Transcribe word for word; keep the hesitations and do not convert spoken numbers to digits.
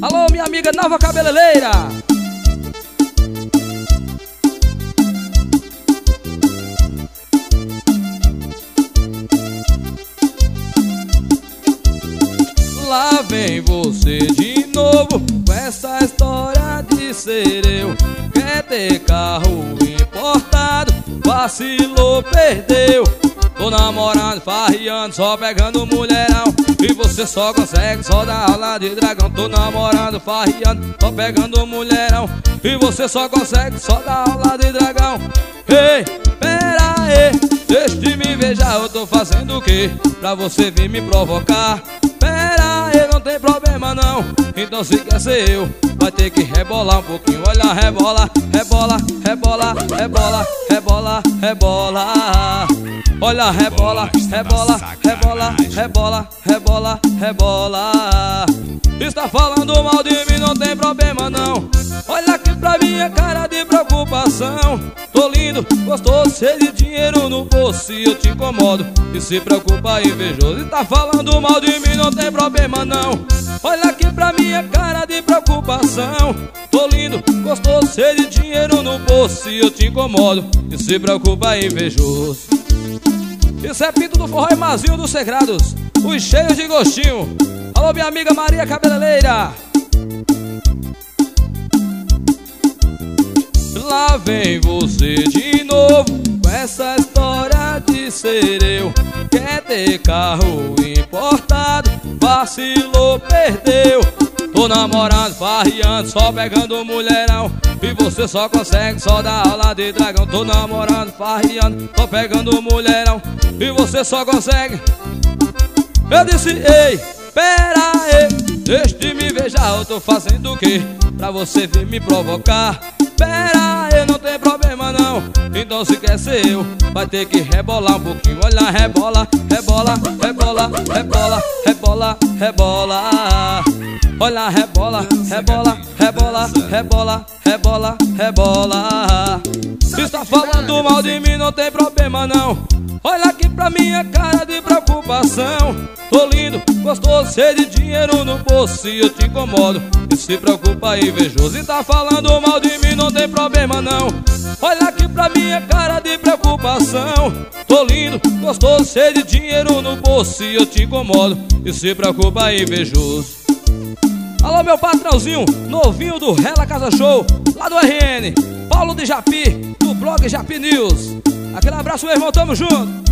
Alô, minha amiga Nova Cabeleireira. Lá vem você de novo com essa história de ser eu. Quer ter carro importado, vacilou, perdeu. Tô namorando, farriando, só pegando mulherão, e você só consegue só dar aula de dragão. Tô namorando, farriando, só pegando mulherão, e você só consegue só dar aula de dragão. Ei, pera aí, deixa de me ver já, eu tô fazendo o quê? Pra você vir me provocar. Pera aí, não tem problema não, então se quer ser eu, vai ter que rebolar um pouquinho. Olha, rebola, rebola, rebola, rebola, rebola, rebola. Olha, rebola, rebola, rebola, rebola, rebola, rebola. Está falando mal de mim, não tem problema não. Olha aqui pra minha cara de preocupação. Tô lindo, gostoso, cheio de dinheiro no bolso, e eu te incomodo, e se preocupa invejoso. Está falando mal de mim, não tem problema não. Olha aqui pra minha cara de preocupação. Tô lindo, gostoso, cheio de dinheiro no bolso, e eu te incomodo, e se preocupa invejoso. Isso é Pinto do Forró e Mazinho dos Segredos, os cheios de gostinho. Alô, minha amiga Maria Cabeleireira. Lá vem você de novo com essa história de ser eu. Quer ter carro importado, vacilou, perdeu. Tô namorando, farriando, só pegando mulherão, e você só consegue só dar aula de dragão. Tô namorando, farriando, só pegando mulherão, e você só consegue. Eu disse, ei, pera aí, deixa de me ver já, eu tô fazendo o quê? Pra você vir me provocar. Pera aí, não tem problema não, então se quer ser eu, vai ter que rebolar um pouquinho. Olha, rebola, rebola, rebola, rebola, rebola, rebola. Olha, rebola, rebola, rebola, rebola, rebola, rebola. Está falando mal de mim, não tem problema não. Olha aqui pra minha cara de preocupação. Tô lindo, gostoso, cheio de dinheiro no bolso, e eu te incomodo, e se preocupa invejoso. E tá falando mal de mim, não tem problema não. Olha aqui pra minha cara de preocupação. Tô lindo, gostoso, cheio de dinheiro no bolso, e eu te incomodo, e se preocupa invejoso. Alô, meu patrãozinho, novinho do Rela Casa Show, lá do R N, Paulo de Japi, do blog Japi News. Aquele abraço, meu irmão, tamo junto.